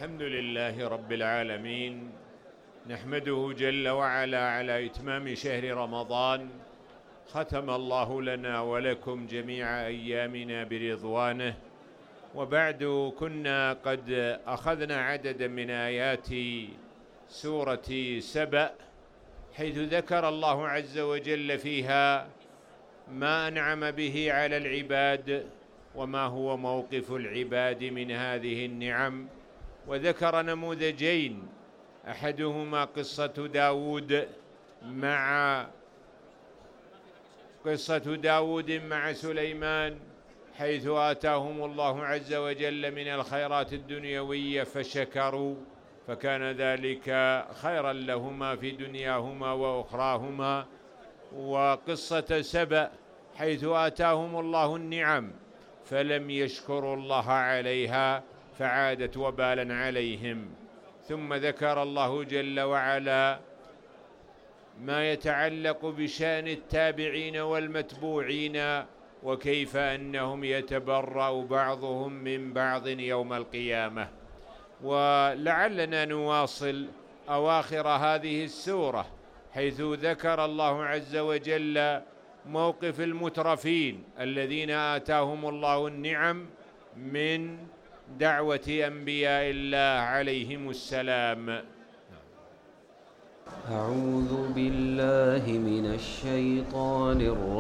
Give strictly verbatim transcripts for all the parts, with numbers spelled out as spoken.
الحمد لله رب العالمين، نحمده جل وعلا على إتمام شهر رمضان. ختم الله لنا ولكم جميع أيامنا برضوانه. وبعد، كنا قد أخذنا عددا من آيات سورة سبأ، حيث ذكر الله عز وجل فيها ما أنعم به على العباد وما هو موقف العباد من هذه النعم، وذكر نموذجين، أحدهما قصة داود مع قصة داود مع سليمان، حيث آتاهم الله عز وجل من الخيرات الدنيوية فشكروا فكان ذلك خيرا لهما في دنياهما وأخراهما. وقصة سبأ حيث آتاهم الله النعم فلم يشكروا الله عليها فعادت وبالا عليهم. ثم ذكر الله جل وعلا ما يتعلق بشأن التابعين والمتبوعين، وكيف أنهم يتبرأ بعضهم من بعض يوم القيامة. ولعلنا نواصل أواخر هذه السورة، حيث ذكر الله عز وجل موقف المترفين الذين آتاهم الله النعم من دعوة أنبياء الله عليهم السلام. أعوذ بالله من الشيطان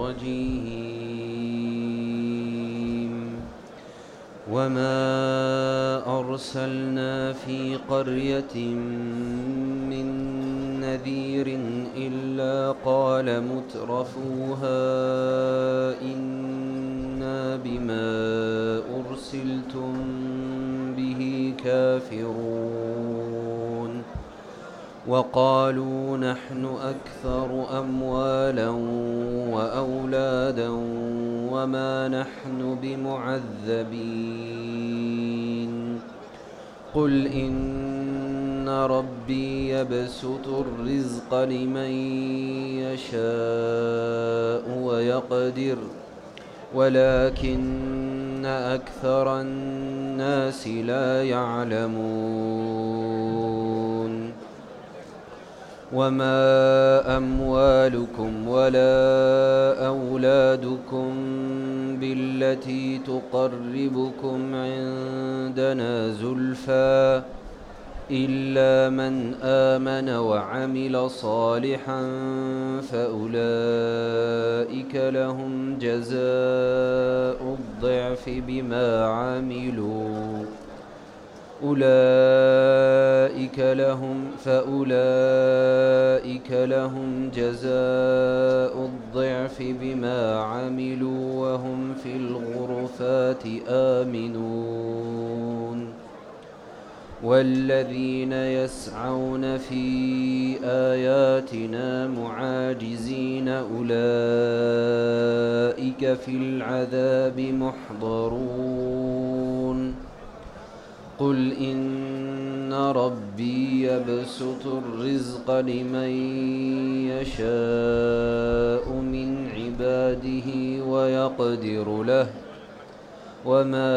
الرجيم. وما أرسلنا في قرية من نذير إلا قال مترفوها إنا بما أرسلتم به كافرون وقالوا نحن أكثر أموالا وأولادا وما نحن بمعذبين. قل إن ربي يبسط الرزق لمن يشاء ويقدر ولكن أكثر الناس لا يعلمون. وما أموالكم ولا أولادكم بالتي تقربكم عندنا زلفى إلا من آمن وعمل صالحا فأولئك لهم جزاء الضعف بما عملوا أولئك لهم فأولئك لهم جزاء الضعف بما عملوا وهم في الغرفات آمنون. والذين يسعون في آياتنا معاجزين أولئك في العذاب محضرون. قل إن ربي يبسط الرزق لمن يشاء من عباده ويقدر له وما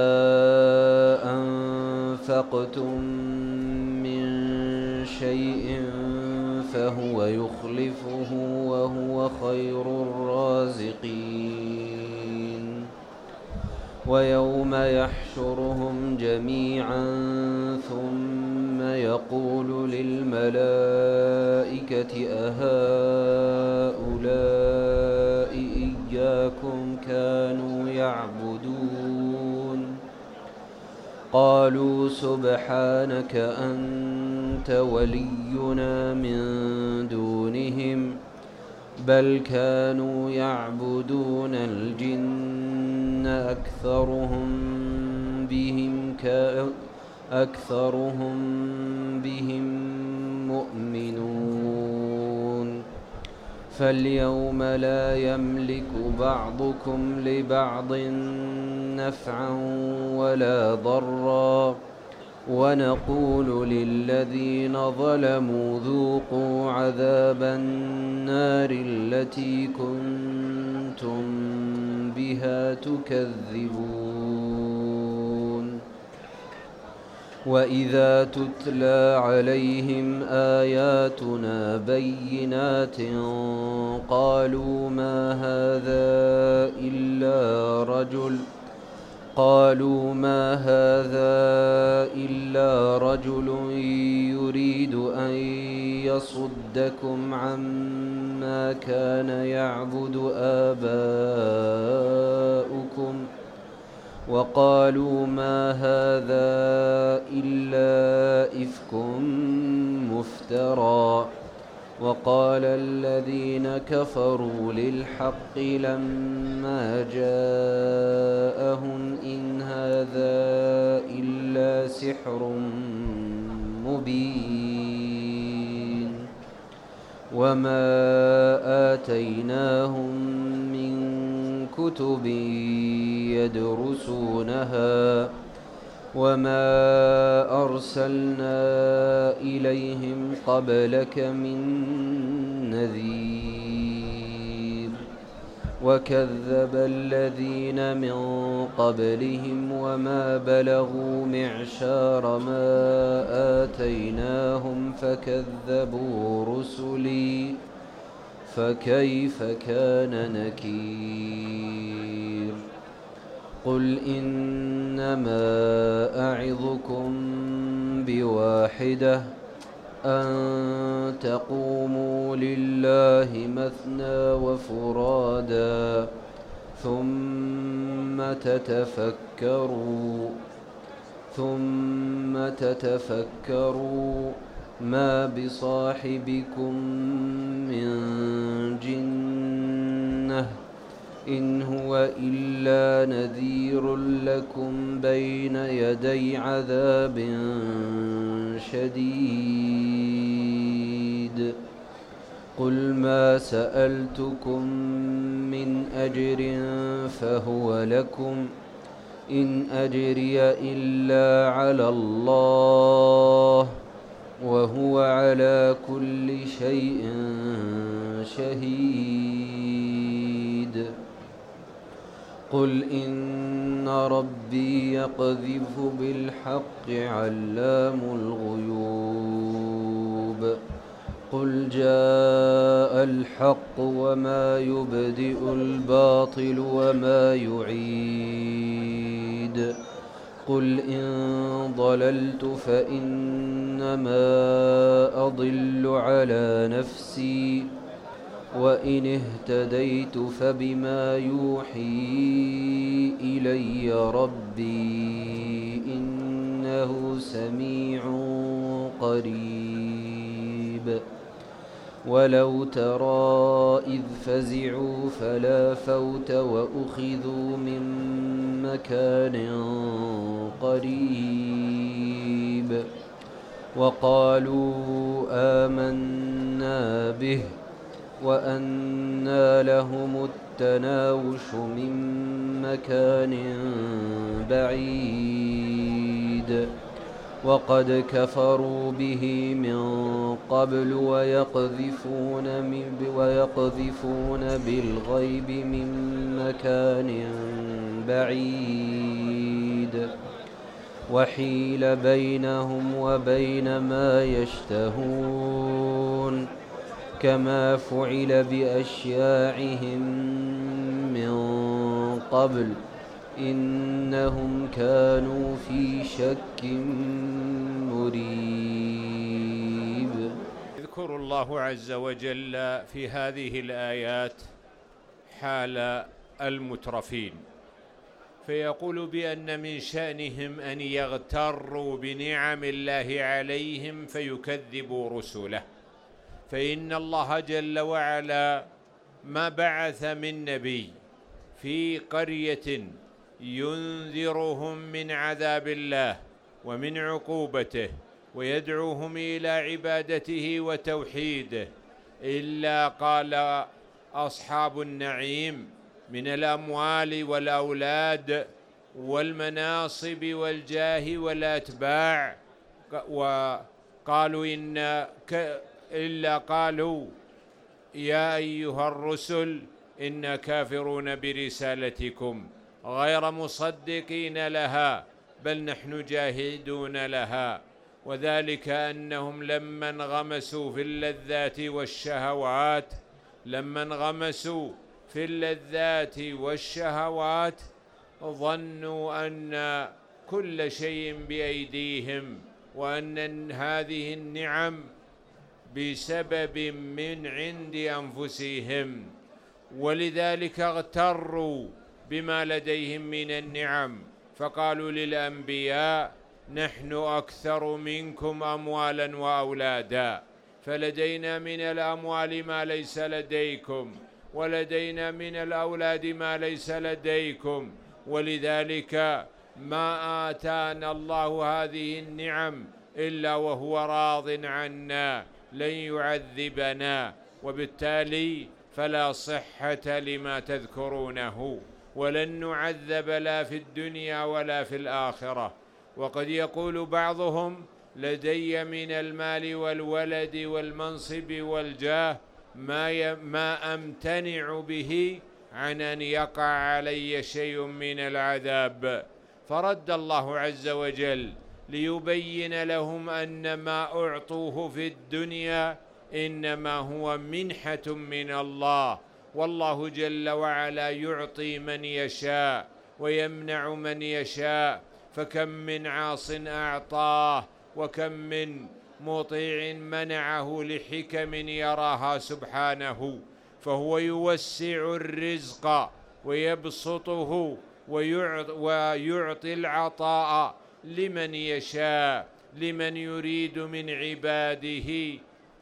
أنفقتم من شيء فهو يخلفه وهو خير الرازقين. ويوم يحشرهم جميعا ثم يقول للملائكة أهؤلاء إياكم كانوا يعبدون قالوا سبحانك أنت ولينا من دونهم بل كانوا يعبدون الجن أكثرهم بهم أكثرهم بهم مؤمنون. فاليوم لا يملك بعضكم لبعض نفعا ولا ضرا ونقول للذين ظلموا ذوقوا عذاب النار التي كنتم بها تكذبون. وإذا تتلى عليهم آياتنا بينات قالوا ما هذا إلا رجل قالوا ما هذا إلا رجل يريد أن يصدكم عما كان يعبد آباؤكم وقالوا ما هذا إلا إفك مفترى وقال الذين كفروا للحق لما جاءهم إن هذا إلا سحر مبين وما آتيناهم من كتب يدرسونها وما أرسلنا إليهم قبلك من نذير وكذب الذين من قبلهم وما بلغوا معشار ما آتيناهم فكذبوا رسلي فكيف كان نكير قل إنما أعظكم بواحدة أن تقوموا لله مثنى وفرادا ثم تتفكروا ثم تتفكروا ما بصاحبكم من جنة إن هو إلا نذير لكم بين يدي عذاب شديد قل ما سألتكم من أجر فهو لكم إن أجري إلا على الله وهو على كل شيء شهيد قل إن ربي يقذف بالحق علام الغيوب قل جاء الحق وما يبدئ الباطل وما يعيد قل إن ضللت فإنما أضل على نفسي وإن اهتديت فبما يوحي إلي ربي إنه سميع قريب ولو ترى إذ فزعوا فلا فوت وأخذوا من مكان قريب وقالوا آمنا به وأنى لهم التناوش من مكان بعيد وقد كفروا به من قبل ويقذفون, من ويقذفون بالغيب من مكان بعيد وحيل بينهم وبين ما يشتهون كما فعل بأشياعهم من قبل إنهم كانوا في شك مريب. يذكر الله عز وجل في هذه الآيات حال المترفين، فيقول بأن من شأنهم أن يغتروا بنعم الله عليهم فيكذبوا رسله، فإن الله جل وعلا ما بعث من نبي في قرية ينذرهم من عذاب الله ومن عقوبته ويدعوهم إلى عبادته وتوحيده إلا قال أصحاب النعيم من الأموال والأولاد والمناصب والجاه والأتباع، وقالوا إن إلا قالوا يا أيها الرسل إنا كافرون برسالتكم غير مصدقين لها بل نحن جاهدون لها. وذلك أنهم لما انغمسوا في اللذات والشهوات لما انغمسوا في اللذات والشهوات ظنوا أن كل شيء بأيديهم، وأن هذه النعم بسبب من عند أنفسهم، ولذلك اغتروا بما لديهم من النعم، فقالوا للأنبياء: نحن أكثر منكم أموالا وأولادا، فلدينا من الأموال ما ليس لديكم، ولدينا من الأولاد ما ليس لديكم، ولذلك ما آتانا الله هذه النعم إلا وهو راض عنا، لن يعذبنا، وبالتالي فلا صحة لما تذكرونه، ولن نعذب لا في الدنيا ولا في الآخرة. وقد يقول بعضهم: لدي من المال والولد والمنصب والجاه ما ما أمتنع به عن أن يقع علي شيء من العذاب. فرد الله عز وجل ليبين لهم أن ما أعطوه في الدنيا إنما هو منحة من الله، والله جل وعلا يعطي من يشاء ويمنع من يشاء، فكم من عاص أعطاه، وكم من مطيع منعه لحكم يراها سبحانه. فهو يوسع الرزق ويبسطه ويعطي العطاء لمن يشاء، لمن يريد من عباده،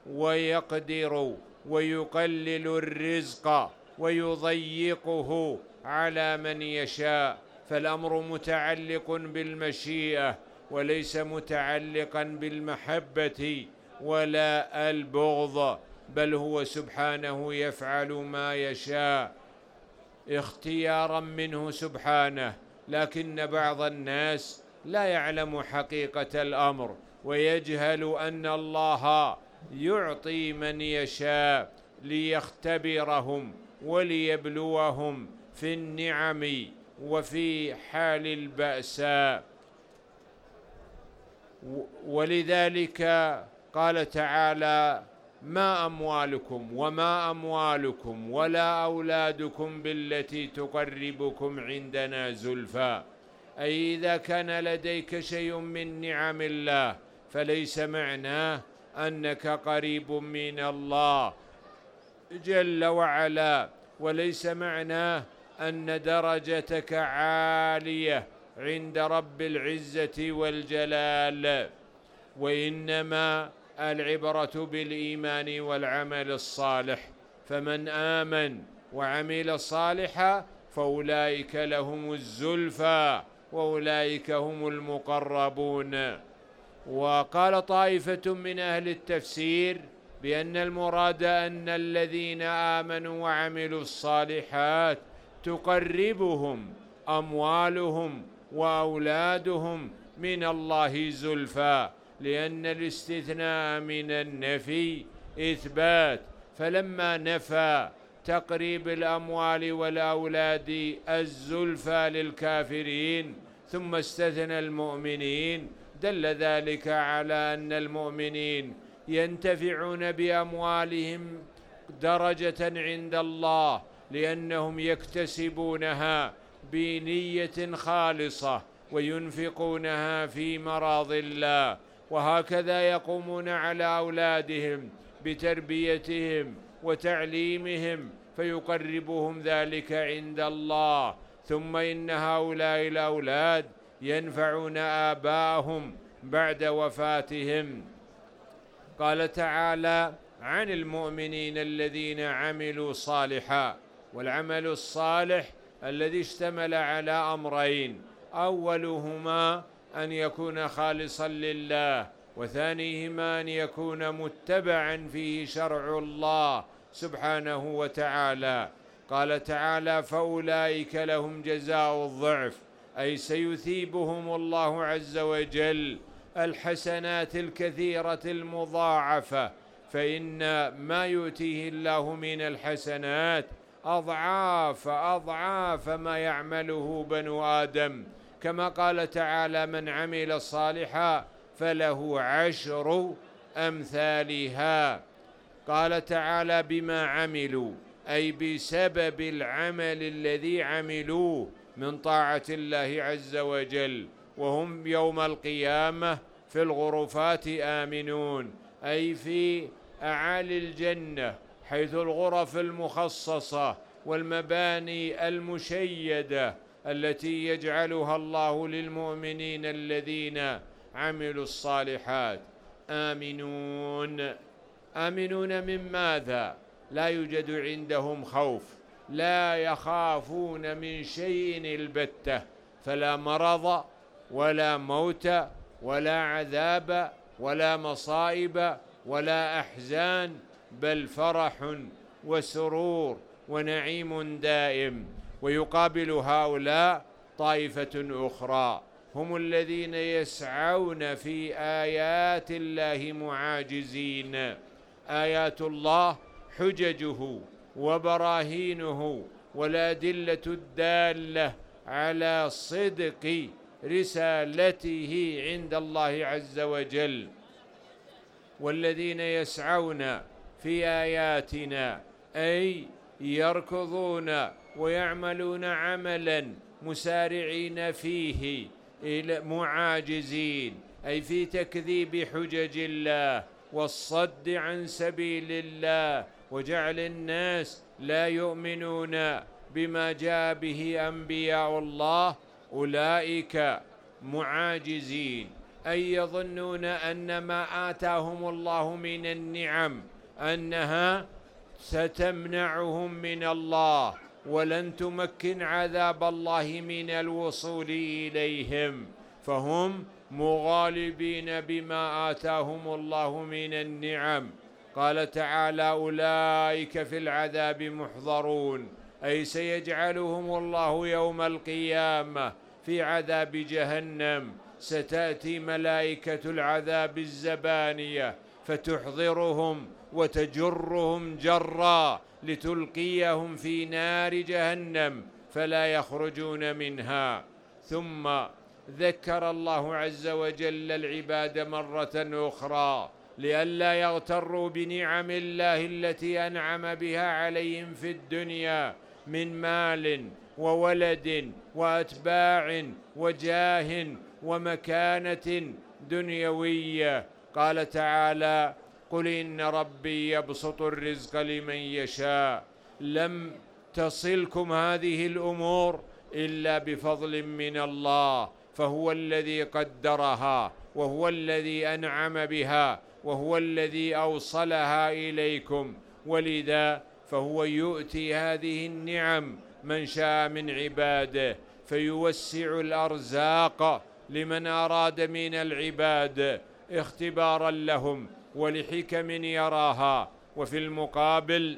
ويقدر ويقلل الرزق ويضيقه على من يشاء. فالأمر متعلق بالمشيئة وليس متعلقا بالمحبة ولا البغض، بل هو سبحانه يفعل ما يشاء اختيارا منه سبحانه. لكن بعض الناس لا يعلم حقيقة الأمر، ويجهل أن الله يعطي من يشاء ليختبرهم وليبلوهم في النعم وفي حال البأساء. ولذلك قال تعالى: ما أموالكم وما أموالكم ولا أولادكم بالتي تقربكم عندنا زلفى. أي إذا كان لديك شيء من نعم الله فليس معناه أنك قريب من الله جل وعلا، وليس معناه أن درجتك عالية عند رب العزة والجلال، وإنما العبرة بالإيمان والعمل الصالح. فمن آمن وعمل صالحا فأولئك لهم الزلفى وأولئك هم المقربون. وقال طائفة من أهل التفسير بأن المراد أن الذين آمنوا وعملوا الصالحات تقربهم أموالهم وأولادهم من الله زلفى، لأن الاستثناء من النفي إثبات، فلما نفى تقريب الأموال والأولاد الزلفى للكافرين ثم استثنى المؤمنين دل ذلك على أن المؤمنين ينتفعون بأموالهم درجة عند الله، لأنهم يكتسبونها بنية خالصة وينفقونها في مراض الله، وهكذا يقومون على أولادهم بتربيتهم وتعليمهم فيقربهم ذلك عند الله. ثم إن هؤلاء الأولاد ينفعون آباءهم بعد وفاتهم. قال تعالى عن المؤمنين الذين عملوا صالحا، والعمل الصالح الذي اشتمل على أمرين: أولهما أن يكون خالصا لله، وثانيهما أن يكون متبعا فيه شرع الله سبحانه وتعالى. قال تعالى: فأولئك لهم جزاء الضعف، أي سيثيبهم الله عز وجل الحسنات الكثيرة المضاعفة، فإن ما يؤتيه الله من الحسنات أضعاف أضعاف ما يعمله بنو آدم، كما قال تعالى: من عمل صالحا فله عشر أمثالها. قال تعالى: بما عملوا، أي بسبب العمل الذي عملوه من طاعة الله عز وجل، وهم يوم القيامة في الغرفات آمنون، أي في أعالي الجنة، حيث الغرف المخصصة والمباني المشيدة التي يجعلها الله للمؤمنين الذين عملوا الصالحات. آمنون، آمنون من ماذا؟ لا يوجد عندهم خوف، لا يخافون من شيء البتة، فلا مرض ولا موت ولا عذاب ولا مصائب ولا أحزان، بل فرح وسرور ونعيم دائم. ويقابل هؤلاء طائفة أخرى، هم الذين يسعون في آيات الله معاجزين. آيات الله حججه وبراهينه والأدلة الدالة على صدق رسالته عند الله عز وجل. والذين يسعون في آياتنا أي يركضون ويعملون عملا مسارعين فيه معاجزين، أي في تكذيب حجج الله والصد عن سبيل الله وجعل الناس لا يؤمنون بما جاء به أنبياء الله، أولئك معاجزين، أي يظنون أن ما آتاهم الله من النعم أنها ستمنعهم من الله ولن تمكن عذاب الله من الوصول إليهم، فهم مغالبين بما آتاهم الله من النعم. قال تعالى: أولئك في العذاب محضرون، أي سيجعلهم الله يوم القيامة في عذاب جهنم. ستأتي ملائكة العذاب الزبانية فتحضرهم وتجرهم جرا لتلقيهم في نار جهنم فلا يخرجون منها. ثم ذكر الله عز وجل العباد مرة أخرى لئلا يغتروا بنعم الله التي أنعم بها عليهم في الدنيا من مال وولد وأتباع وجاه ومكانة دنيوية. قال تعالى: قل إن ربي يبسط الرزق لمن يشاء. لم تصلكم هذه الأمور إلا بفضل من الله، فهو الذي قدرها وهو الذي أنعم بها وهو الذي أوصلها إليكم، ولذا فهو يؤتي هذه النعم من شاء من عباده، فيوسع الأرزاق لمن أراد من العباد اختبارا لهم ولحكم يراها، وفي المقابل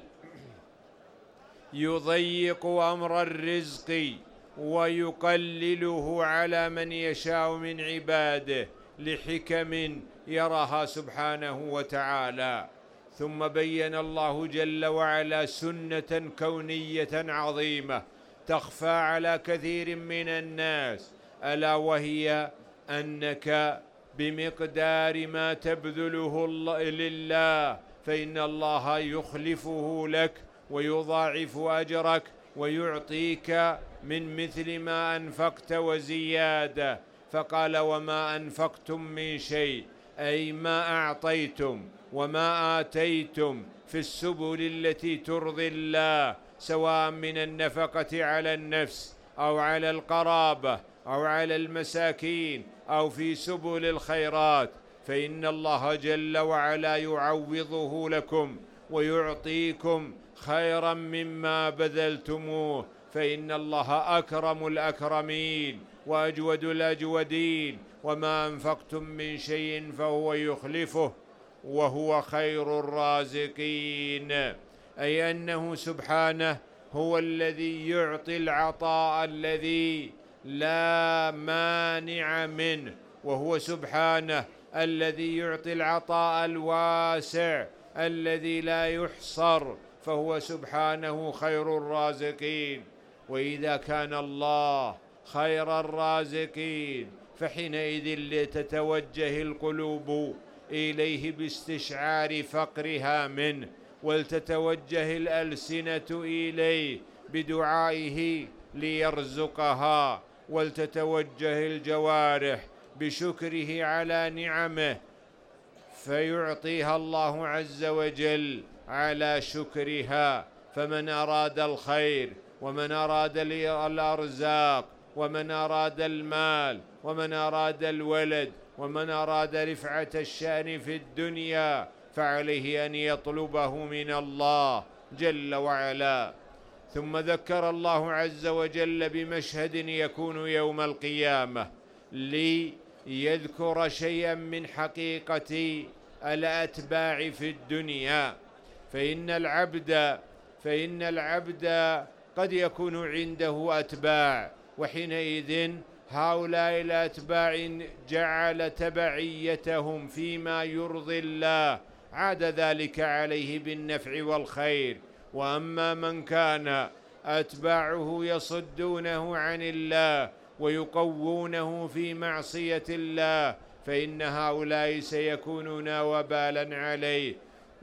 يضيق أمر الرزق ويقلله على من يشاء من عباده لحكم يراها سبحانه وتعالى. ثم بين الله جل وعلا سنة كونية عظيمة تخفى على كثير من الناس، ألا وهي أنك بمقدار ما تبذله لله فإن الله يخلفه لك ويضاعف أجرك ويعطيك من مثل ما أنفقت وزيادة. فقال: وما أنفقتم من شيء، أي ما أعطيتم وما آتيتم في السبل التي ترضي الله، سواء من النفقة على النفس أو على القرابة أو على المساكين أو في سبل الخيرات، فإن الله جل وعلا يعوضه لكم ويعطيكم خيرا مما بذلتموه، فإن الله أكرم الأكرمين وأجود الأجودين. وما أنفقتم من شيء فهو يخلفه وهو خير الرازقين، أي أنه سبحانه هو الذي يعطي العطاء الذي لا مانع منه، وهو سبحانه الذي يعطي العطاء الواسع الذي لا يحصر، فهو سبحانه خير الرازقين. وإذا كان الله خير الرازقين، فحينئذ تتوجه القلوب إليه باستشعار فقرها منه، ولتتوجه الألسنة إليه بدعائه ليرزقها، ولتتوجه الجوارح بشكره على نعمه فيعطيها الله عز وجل على شكرها. فمن أراد الخير، ومن أراد الأرزاق، ومن أراد المال، ومن أراد الولد، ومن أراد رفعة الشأن في الدنيا، فعليه أن يطلبه من الله جل وعلا. ثم ذكر الله عز وجل بمشهد يكون يوم القيامة ليذكر شيئا من حقيقة الأتباع في الدنيا. فإن العبد فإن العبد قد يكون عنده أتباع، وحينئذ هؤلاء الأتباع جعل تبعيتهم فيما يرضي الله، عاد ذلك عليه بالنفع والخير. وأما من كان أتباعه يصدونه عن الله ويقوونه في معصية الله، فإن هؤلاء سيكونون وبالا عليه.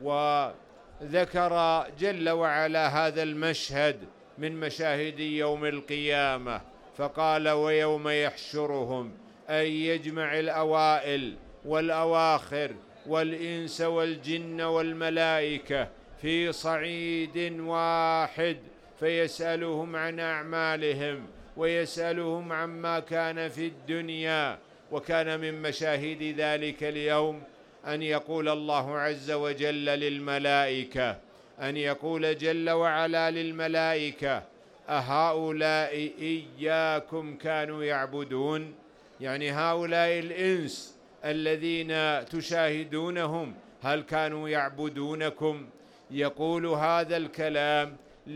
وذكر جل وعلا هذا المشهد من مشاهد يوم القيامة، فقال: ويوم يحشرهم، أي يجمع الأوائل والأواخر والإنس والجن والملائكة في صعيد واحد، فيسألهم عن أعمالهم ويسألهم عما كان في الدنيا. وكان من مشاهد ذلك اليوم أن يقول الله عز وجل للملائكة أن يقول جل وعلا للملائكة: أهؤلاء إياكم كانوا يعبدون؟ يعني هؤلاء الإنس الذين تشاهدونهم هل كانوا يعبدونكم؟ يقول هذا الكلام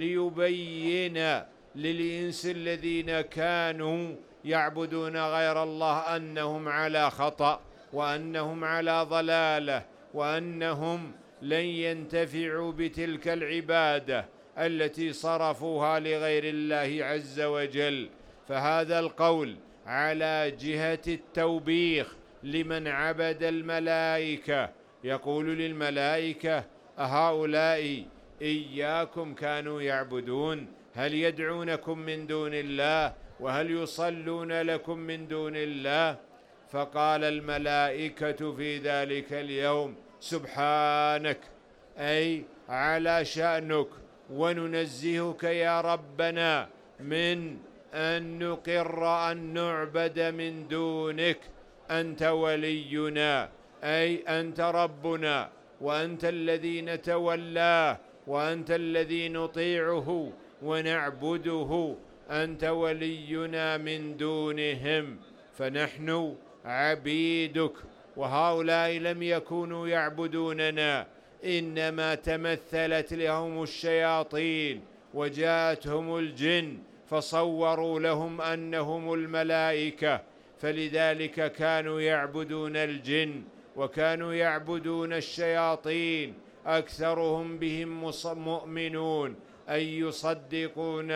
ليبين للإنس الذين كانوا يعبدون غير الله أنهم على خطأ، وأنهم على ضلالة، وأنهم لن ينتفعوا بتلك العبادة التي صرفوها لغير الله عز وجل. فهذا القول على جهة التوبيخ لمن عبد الملائكة، يقول للملائكة: أهؤلاء إياكم كانوا يعبدون؟ هل يدعونكم من دون الله؟ وهل يصلون لكم من دون الله؟ فقال الملائكة في ذلك اليوم: سبحانك، أي على شأنك، وننزهك يا ربنا من أن نقر أن نعبد من دونك، أنت ولينا، أي أنت ربنا، وأنت الذي نتولاه، وأنت الذي نطيعه ونعبده، أنت ولينا من دونهم، فنحن عبيدك. وهؤلاء لم يكونوا يعبدوننا، إنما تمثلت لهم الشياطين وجاءتهم الجن فصوروا لهم أنهم الملائكة، فلذلك كانوا يعبدون الجن وكانوا يعبدون الشياطين، أكثرهم بهم مؤمنون، أي يصدقون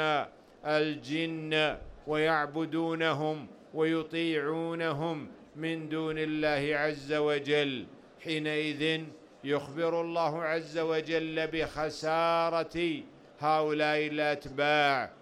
الجن ويعبدونهم ويطيعونهم من دون الله عز وجل. حينئذ يخبر الله عز وجل بخسارة هؤلاء الأتباع،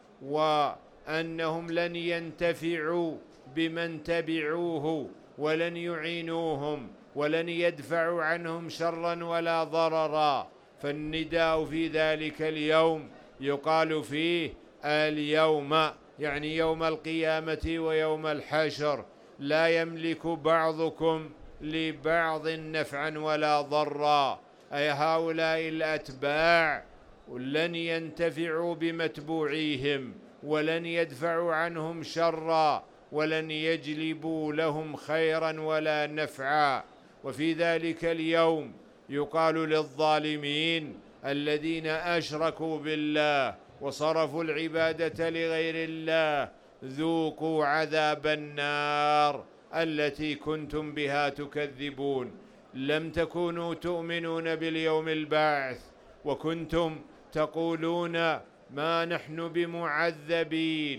وأنهم لن ينتفعوا بمن تبعوه، ولن يعينوهم، ولن يدفعوا عنهم شرا ولا ضررا. فالنداء في ذلك اليوم يقال فيه: اليوم، يعني يوم القيامة ويوم الحشر، لا يملك بعضكم لبعض نفعا ولا ضرا. أي هؤلاء الأتباع لن ينتفعوا بمتبوعيهم، ولن يدفعوا عنهم شرا، ولن يجلبوا لهم خيرا ولا نفعا. وفي ذلك اليوم يقال للظالمين الذين أشركوا بالله وصرفوا العبادة لغير الله: ذوقوا عذاب النار التي كنتم بها تكذبون. لم تكونوا تؤمنون باليوم البعث، وكنتم تقولون ما نحن بمعذبين،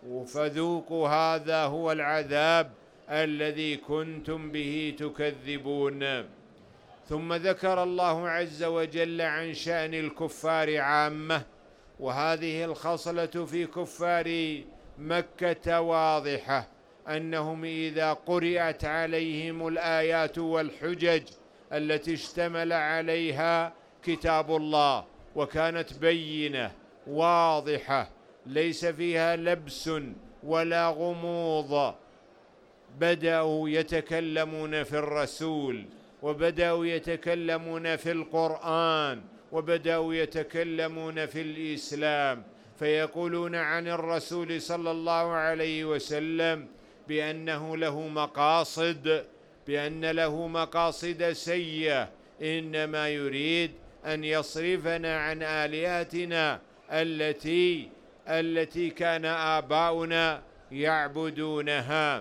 فذوقوا هذا هو العذاب الذي كنتم به تكذبون. ثم ذكر الله عز وجل عن شأن الكفار عامة، وهذه الخصلة في كفار مكة واضحة، أنهم إذا قرأت عليهم الآيات والحجج التي اشتمل عليها كتاب الله وكانت بينة واضحة ليس فيها لبس ولا غموض، بدأوا يتكلمون في الرسول، وبدأوا يتكلمون في القرآن، وبدأوا يتكلمون في الإسلام، فيقولون عن الرسول صلى الله عليه وسلم بأنه له مقاصد، بأن له مقاصد سيئة، إنما يريد أن يصرفنا عن آلهتنا التي التي كان آباؤنا يعبدونها.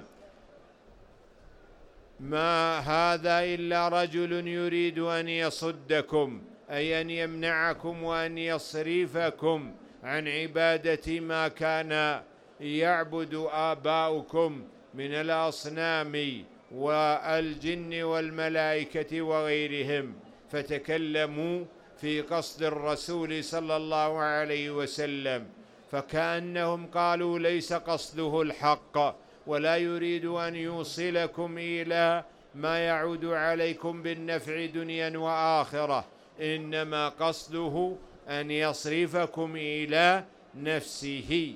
ما هذا إلا رجل يريد أن يصدكم، أي أن يمنعكم وأن يصرفكم عن عبادة ما كان يعبد آباؤكم من الأصنام والجن والملائكة وغيرهم، فتكلموا في قصد الرسول صلى الله عليه وسلم، فكأنهم قالوا ليس قصده الحق، ولا يريد أن يوصلكم إلى ما يعود عليكم بالنفع دنيا وآخرة، إنما قصده أن يصرفكم إلى نفسه.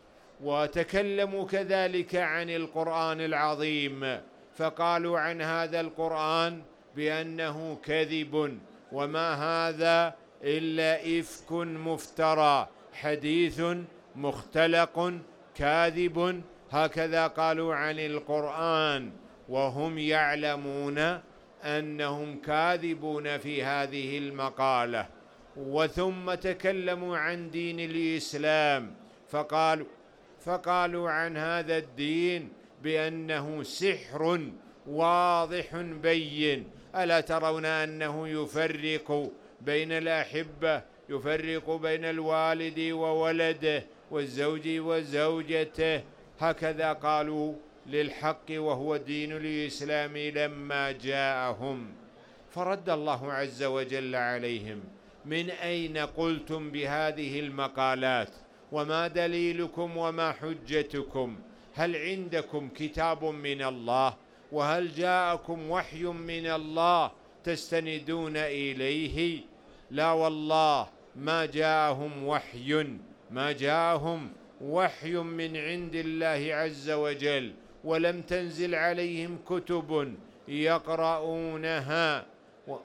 وتكلموا كذلك عن القرآن العظيم، فقالوا عن هذا القرآن بأنه كذب، وما هذا إلا إفك مفترى، حديث مختلق كاذب، هكذا قالوا عن القرآن، وهم يعلمون أنهم كاذبون في هذه المقالة. وثم تكلموا عن دين الإسلام، فقالوا فقالوا عن هذا الدين بأنه سحر واضح بين، ألا ترون أنه يفرق بين الأحبة، يفرق بين الوالد وولده والزوج وزوجته، هكذا قالوا للحق وهو دين الإسلام لما جاءهم. فرد الله عز وجل عليهم: من أين قلتم بهذه المقالات؟ وما دليلكم وما حجتكم؟ هل عندكم كتاب من الله؟ وهل جاءكم وحي من الله تستندون إليه؟ لا والله، ما جاءهم وحي، ما جاءهم وحي من عند الله عز وجل، ولم تنزل عليهم كتب يقرؤونها،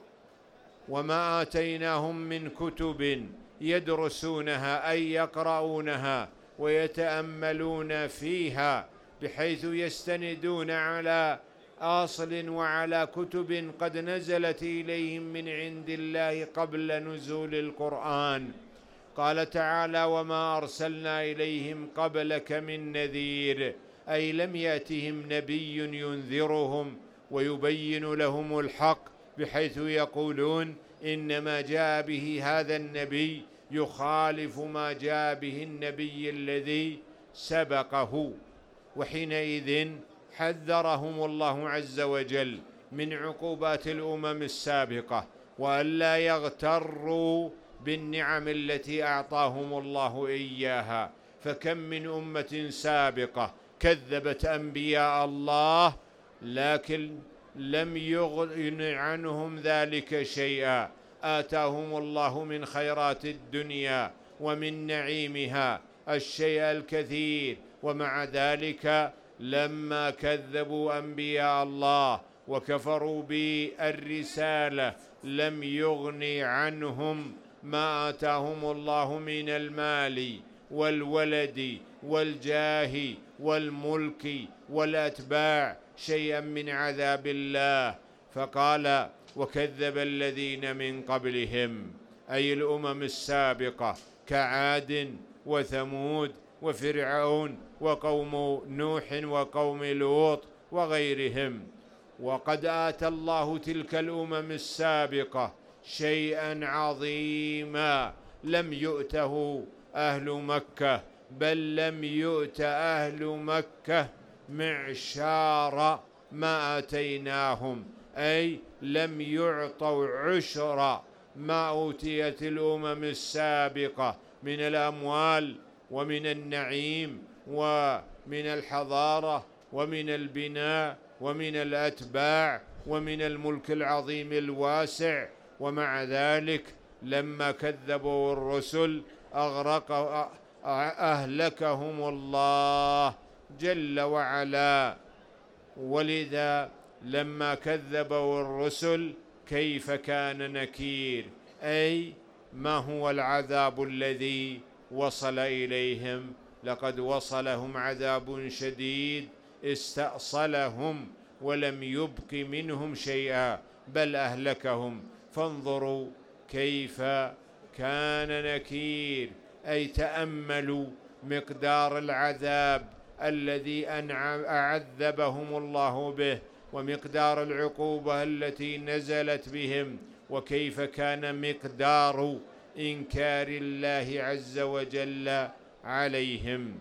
وما آتيناهم من كتب يدرسونها أي يقرؤونها ويتأملون فيها، بحيث يستندون على أصل وعلى كتب قد نزلت إليهم من عند الله قبل نزول القرآن. قال تعالى: وما أرسلنا إليهم قبلك من نذير، أي لم يأتهم نبي ينذرهم ويبين لهم الحق، بحيث يقولون إنما جاء به هذا النبي يخالف ما جاء به النبي الذي سبقه. وحينئذ حذرهم الله عز وجل من عقوبات الأمم السابقة، وألا يغتروا بالنعم التي أعطاهم الله إياها، فكم من أمة سابقة كذبت أنبياء الله لكن لم يغن عنهم ذلك شيئا، آتاهم الله من خيرات الدنيا ومن نعيمها الشيء الكثير، ومع ذلك لما كذبوا أنبياء الله وكفروا بالرسالة لم يغن عنهم ما آتاهم الله من المال والولد والجاه والملك والأتباع شيئا من عذاب الله. فقال: وكذب الذين من قبلهم، أي الأمم السابقة كعاد وثمود وفرعون وقوم نوح وقوم لوط وغيرهم. وقد آتى الله تلك الأمم السابقة شيئا عظيما لم يؤته أهل مكة بل لم يؤت أهل مكة معشار ما آتيناهم، أي لم يعطوا عشر ما أوتيت الأمم السابقة من الأموال ومن النعيم ومن الحضارة ومن البناء ومن الأتباع ومن الملك العظيم الواسع. ومع ذلك لما كذبوا الرسل أغرق أهلكهم الله جل وعلا. ولذا لما كذبوا الرسل كيف كان نكير، أي ما هو العذاب الذي وصل إليهم؟ لقد وصلهم عذاب شديد استأصلهم ولم يبق منهم شيئا، بل أهلكهم. فانظروا كيف كان نكير، أي تأملوا مقدار العذاب الذي أعذبهم الله به، ومقدار العقوبة التي نزلت بهم، وكيف كان مقدار إنكار الله عز وجل عليهم.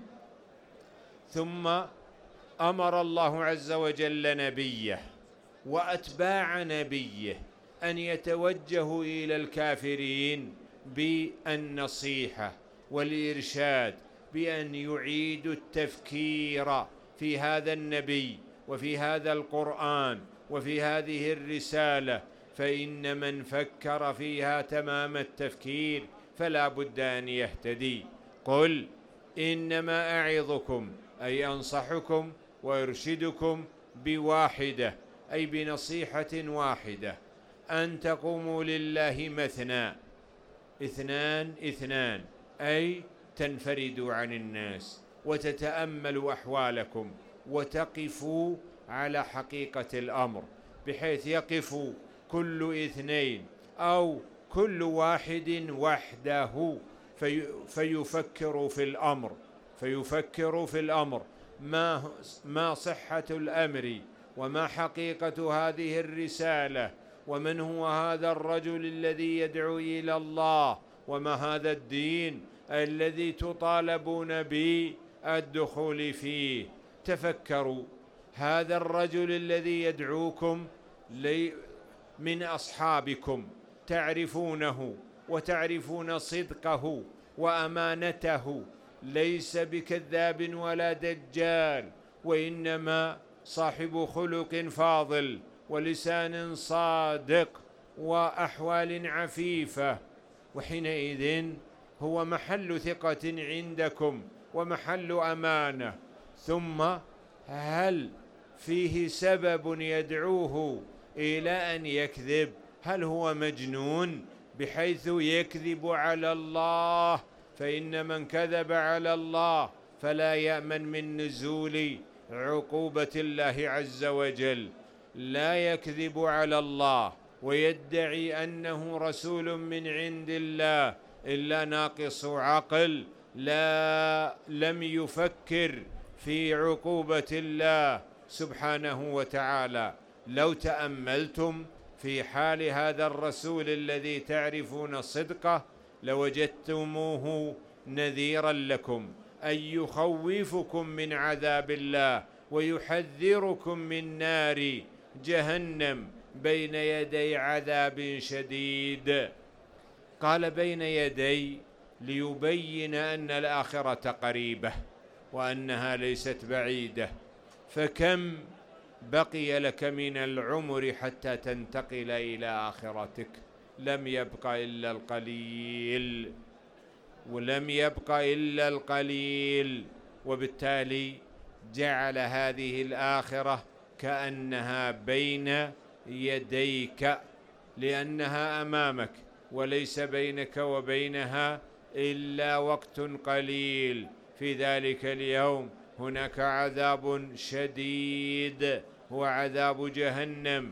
ثم أمر الله عز وجل نبيه وأتباع نبيه أن يتوجهوا إلى الكافرين بالنصيحة والإرشاد، بأن يعيدوا التفكير في هذا النبي وفي هذا القرآن وفي هذه الرسالة، فإن من فكر فيها تمام التفكير فلا بد أن يهتدي. قل إنما أعظكم، أي أنصحكم وأرشدكم بواحدة، أي بنصيحة واحدة، أن تقوموا لله مثنى اثنان اثنان، أي تنفردوا عن الناس وتتأملوا أحوالكم وتقفوا على حقيقة الأمر، بحيث يقف كل اثنين أو كل واحد وحده في فيفكروا في الأمر فيفكروا في الأمر ما ما صحة الأمر، وما حقيقة هذه الرسالة، ومن هو هذا الرجل الذي يدعو إلى الله، وما هذا الدين الذي تطالبون بالدخول فيه. تفكروا، هذا الرجل الذي يدعوكم من أصحابكم تعرفونه وتعرفون صدقه وأمانته، ليس بكذاب ولا دجال، وإنما صاحب خلق فاضل ولسان صادق وأحوال عفيفة، وحينئذ هو محل ثقة عندكم ومحل أمانة. ثم هل فيه سبب يدعوه إلى أن يكذب؟ هل هو مجنون بحيث يكذب على الله؟ فإن من كذب على الله فلا يأمن من نزول عقوبة الله عز وجل. لا يكذب على الله ويدعي أنه رسول من عند الله إلا ناقص عقل، لا لم يفكر في عقوبة الله سبحانه وتعالى. لو تأملتم في حال هذا الرسول الذي تعرفون صدقه لوجدتموه نذيرا لكم، أي يخوفكم من عذاب الله ويحذركم من نار جهنم بين يدي عذاب شديد. قال بين يدي ليبين أن الآخرة قريبة وأنها ليست بعيدة. فكم بقي لك من العمر حتى تنتقل إلى آخرتك؟ لم يبق إلا القليل، ولم يبق إلا القليل. وبالتالي جعل هذه الآخرة كأنها بين يديك، لأنها أمامك وليس بينك وبينها إلا وقت قليل. في ذلك اليوم هناك عذاب شديد هو عذاب جهنم،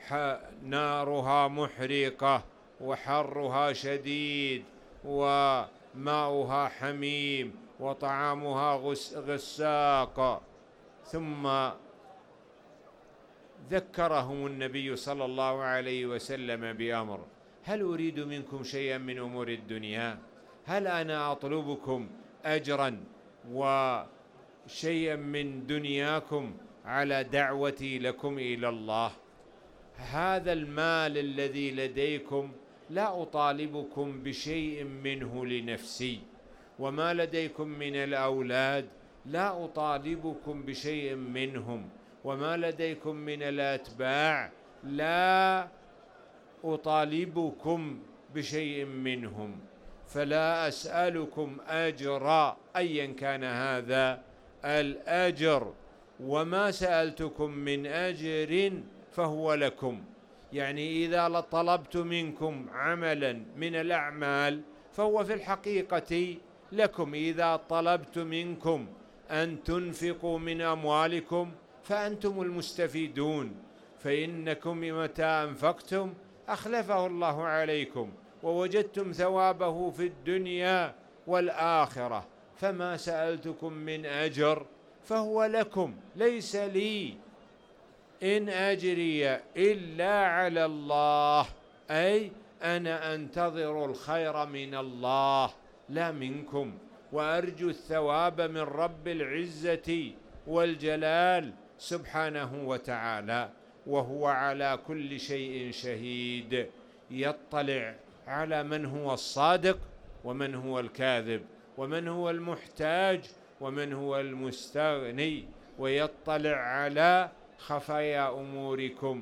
نارها محرقة وحرها شديد وماؤها حميم وطعامها غساق. ثم ذكرهم النبي صلى الله عليه وسلم بأمر: هل أريد منكم شيئا من أمور الدنيا؟ هل أنا أطلبكم أجرا وشيئا من دنياكم على دعوتي لكم إلى الله. هذا المال الذي لديكم لا أطالبكم بشيء منه لنفسي، وما لديكم من الأولاد لا أطالبكم بشيء منهم، وما لديكم من الأتباع لا أطالبكم بشيء منهم، فلا أسألكم أجرا أيا كان هذا الأجر، وما سألتكم من أجر فهو لكم. يعني إذا طلبت منكم عملا من الأعمال فهو في الحقيقة لكم. إذا طلبت منكم أن تنفقوا من أموالكم فأنتم المستفيدون، فإنكم متى أنفقتم أخلفه الله عليكم ووجدتم ثوابه في الدنيا والآخرة. فما سألتكم من أجر فهو لكم، ليس لي، إن أجري إلا على الله، أي أنا أنتظر الخير من الله لا منكم، وأرجو الثواب من رب العزة والجلال سبحانه وتعالى، وهو على كل شيء شهيد، يطلع على من هو الصادق ومن هو الكاذب، ومن هو المحتاج ومن هو المستغني، ويطلع على خفايا أموركم،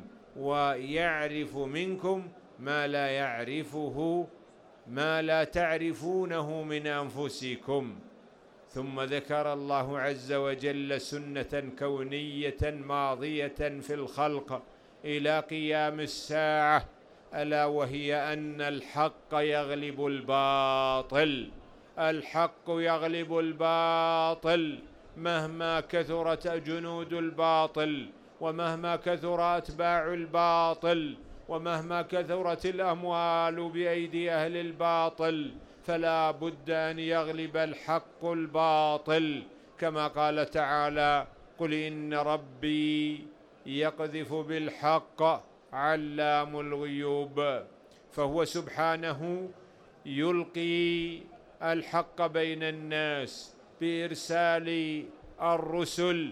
ويعرف منكم ما لا يعرفه ما لا تعرفونه من أنفسكم. ثم ذكر الله عز وجل سنة كونية ماضية في الخلق إلى قيام الساعة، ألا وهي أن الحق يغلب الباطل. الحق يغلب الباطل مهما كثرت جنود الباطل، ومهما كثر أتباع الباطل، ومهما كثرت الأموال بأيدي أهل الباطل، فلا بد أن يغلب الحق الباطل، كما قال تعالى: قل إن ربي يقذف بالحق علام الغيوب. فهو سبحانه يلقي الحق بين الناس بإرسال الرسل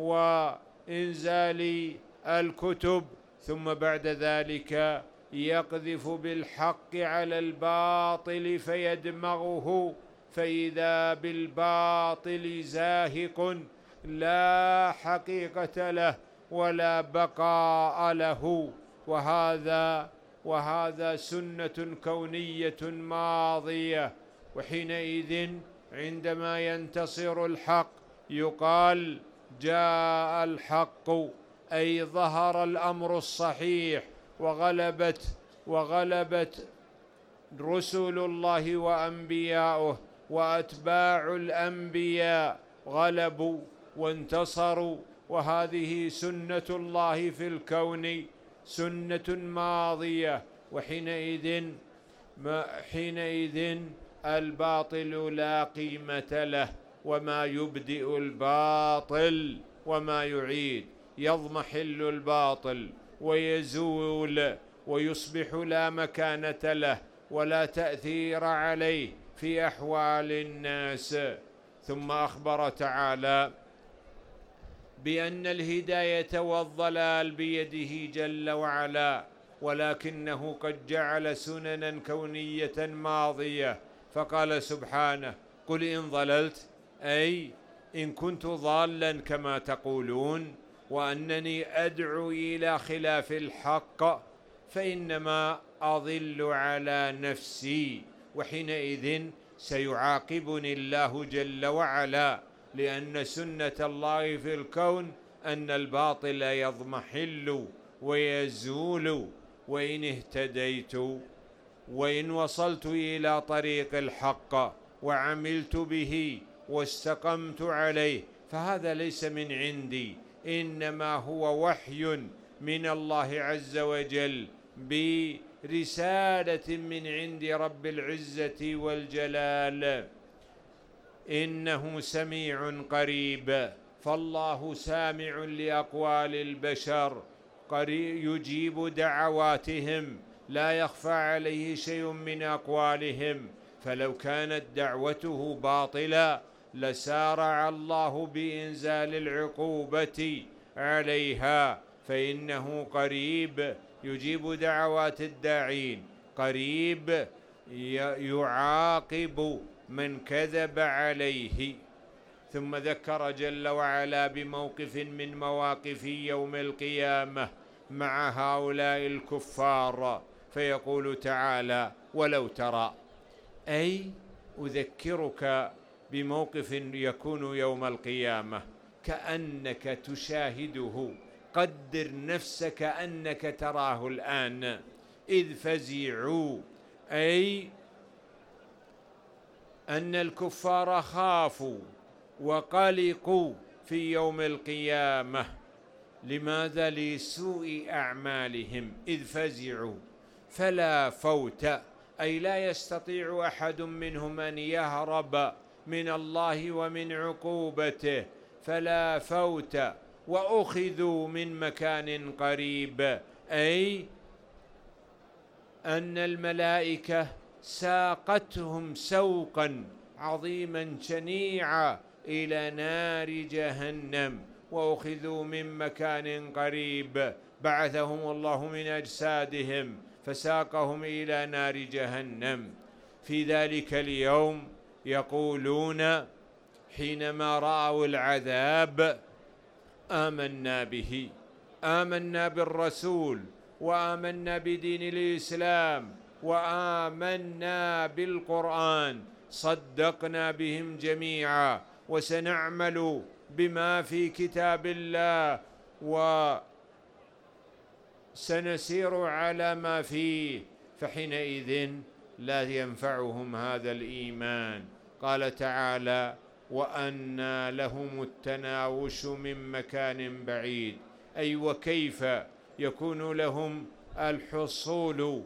وإنزال الكتب، ثم بعد ذلك يقذف بالحق على الباطل فيدمغه، فإذا بالباطل زاهق لا حقيقة له ولا بقاء له. وهذا وهذا سنة كونية ماضية. وحينئذ عندما ينتصر الحق يقال جاء الحق، أي ظهر الأمر الصحيح، وغلبت وغلبت رسل الله وأنبياؤه، وأتباع الأنبياء غلبوا وانتصروا. وهذه سنة الله في الكون، سنة ماضية. وحينئذ ما حينئذ الباطل لا قيمة له، وما يبدئ الباطل وما يعيد. يضمحل الباطل ويزول ويصبح لا مكانة له ولا تأثير عليه في أحوال الناس. ثم أخبر تعالى بأن الهداية والضلال بيده جل وعلا، ولكنه قد جعل سننا كونية ماضية، فقال سبحانه: قل إن ضللت، أي إن كنت ضالا كما تقولون وأنني أدعو إلى خلاف الحق فإنما أضل على نفسي، وحينئذ سيعاقبني الله جل وعلا، لأن سنة الله في الكون أن الباطل يضمحل ويزول. وإن اهتديت وإن وصلت إلى طريق الحق وعملت به واستقمت عليه فهذا ليس من عندي، إنما هو وحي من الله عز وجل برسالة من عند رب العزة والجلال. إنه سميع قريب، فالله سامع لأقوال البشر، قريب يجيب دعواتهم، لا يخفى عليه شيء من أقوالهم. فلو كانت دعوته باطلة لسارع الله بإنزال العقوبة عليها، فإنه قريب يجيب دعوات الداعين، قريب يعاقب من كذب عليه. ثم ذكر جل وعلا بموقف من مواقف يوم القيامة مع هؤلاء الكفار، فيقول تعالى: ولو ترى، أي أذكرك بموقف يكون يوم القيامة كأنك تشاهده، قدر نفسك أنك تراه الآن، إذ فزعوا، أي أن الكفار خافوا وقلقوا في يوم القيامة. لماذا؟ لسوء أعمالهم، إذ فزعوا، فلا فوت، أي لا يستطيع أحد منهم أن يهرب من الله ومن عقوبته، فلا فوت، وأخذوا من مكان قريب، أي أن الملائكة ساقتهم سوقا عظيما شنيعا إلى نار جهنم، وأخذوا من مكان قريب، بعثهم الله من أجسادهم فساقهم إلى نار جهنم. في ذلك اليوم يقولون حينما رأوا العذاب: آمنا به، آمنا بالرسول، وآمنا بدين الإسلام، وآمنا بالقرآن، صدقنا بهم جميعا، وسنعمل بما في كتاب الله، وسنسير على ما فيه. فحينئذ لا ينفعهم هذا الإيمان. قال تعالى: وأنى لهم التناوش من مكان بعيد، أي وكيف يكون لهم الحصول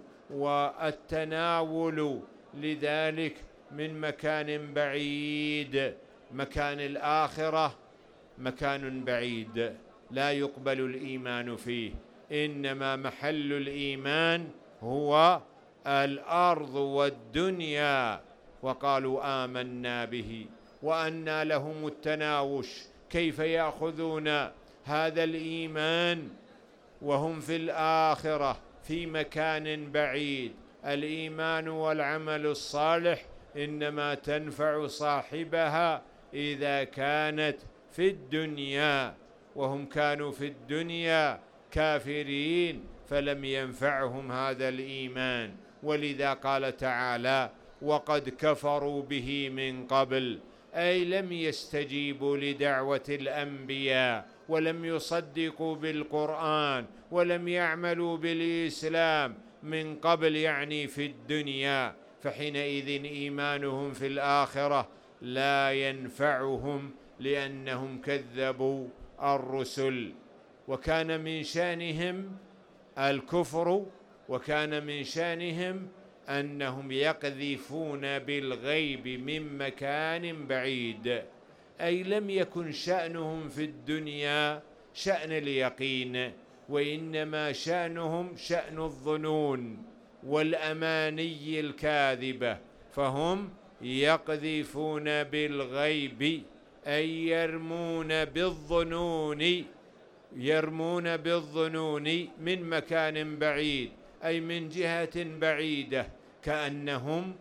والتناول لذلك من مكان بعيد. مكان الآخرة مكان بعيد لا يقبل الإيمان فيه، إنما محل الإيمان هو الأرض والدنيا. وقالوا آمنا به وأنى لهم التناوش، كيف يأخذون هذا الإيمان وهم في الآخرة في مكان بعيد؟ الإيمان والعمل الصالح إنما تنفع صاحبها إذا كانت في الدنيا، وهم كانوا في الدنيا كافرين فلم ينفعهم هذا الإيمان. ولذا قال تعالى: وقد كفروا به من قبل، أي لم يستجيبوا لدعوة الأنبياء، ولم يصدقوا بالقرآن، ولم يعملوا بالإسلام من قبل، يعني في الدنيا، فحينئذ إيمانهم في الآخرة لا ينفعهم لأنهم كذبوا الرسل. وكان من شأنهم الكفر، وكان من شأنهم أنهم يقذفون بالغيب من مكان بعيد، أي لم يكن شأنهم في الدنيا شأن اليقين، وإنما شأنهم شأن الظنون والأماني الكاذبة، فهم يقذفون بالغيب، أي يرمون بالظنون، يرمون بالظنون من مكان بعيد، أي من جهة بعيدة، كأنهم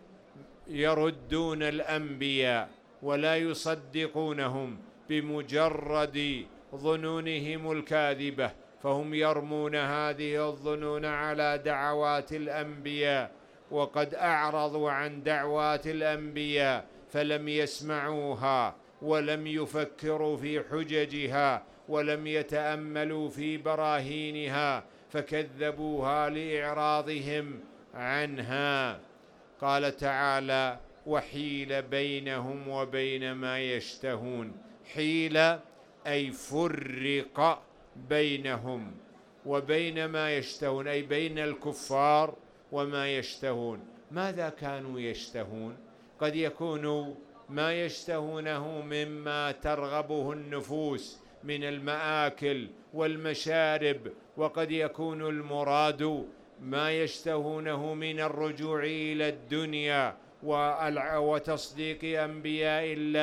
يردون الأنبياء ولا يصدقونهم بمجرد ظنونهم الكاذبة، فهم يرمون هذه الظنون على دعوات الأنبياء، وقد أعرضوا عن دعوات الأنبياء فلم يسمعوها، ولم يفكروا في حججها، ولم يتأملوا في براهينها، فكذبوها لإعراضهم عنها. قال تعالى: وحيل بينهم وبين ما يشتهون. حيل أي فرق بينهم وبين ما يشتهون، أي بين الكفار وما يشتهون. ماذا كانوا يشتهون؟ قد يكون ما يشتهونه مما ترغبه النفوس من المآكل والمشارب، وقد يكون المراد ما يشتهونه من الرجوع إلى الدنيا وتصديق أنبياء الله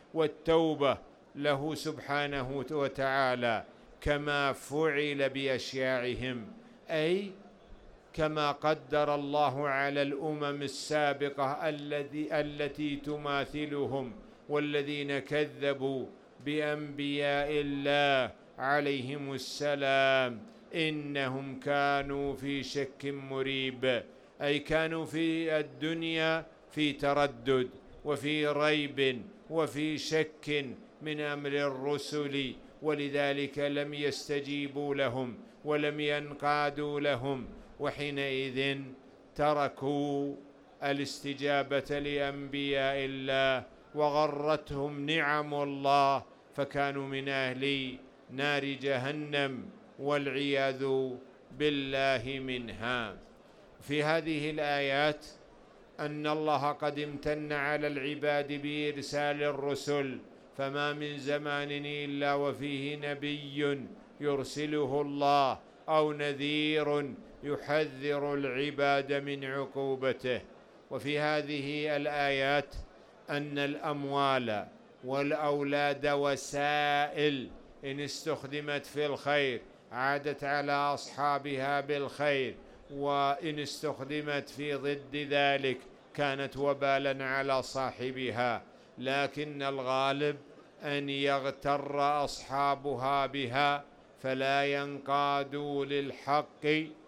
والتوبة له سبحانه وتعالى كما فعل بأشياعهم، أي كما قدر الله على الأمم السابقة التي التي تماثلهم والذين كذبوا بأنبياء الله عليهم السلام، إنهم كانوا في شك مريب، أي كانوا في الدنيا في تردد وفي ريب وفي شك من أمر الرسل، ولذلك لم يستجيبوا لهم ولم ينقادوا لهم، وحينئذ تركوا الاستجابة لأنبياء الله وغرتهم نعم الله، فكانوا من أهل نار جهنم والعياذ بالله منها. في هذه الآيات أن الله قد امتن على العباد بإرسال الرسل، فما من زمان إلا وفيه نبي يرسله الله أو نذير يحذر العباد من عقوبته. وفي هذه الآيات أن الأموال والأولاد وسائل إن استخدمت في الخير عادت على أصحابها بالخير، وإن استخدمت في ضد ذلك كانت وبالا على صاحبها، لكن الغالب أن يغتر أصحابها بها فلا ينقادوا للحق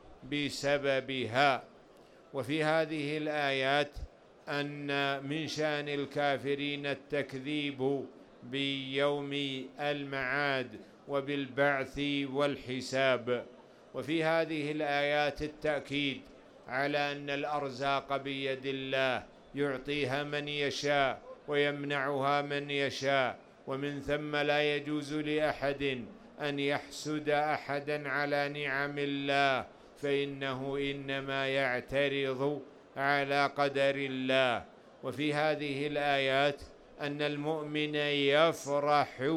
بسببها. وفي هذه الآيات أن من شأن الكافرين التكذيب بيوم المعاد وبالبعث والحساب. وفي هذه الآيات التأكيد على أن الأرزاق بيد الله، يعطيها من يشاء ويمنعها من يشاء، ومن ثم لا يجوز لأحد أن يحسد أحدا على نعم الله، فإنه إنما يعترض على قدر الله. وفي هذه الآيات أن المؤمن يفرح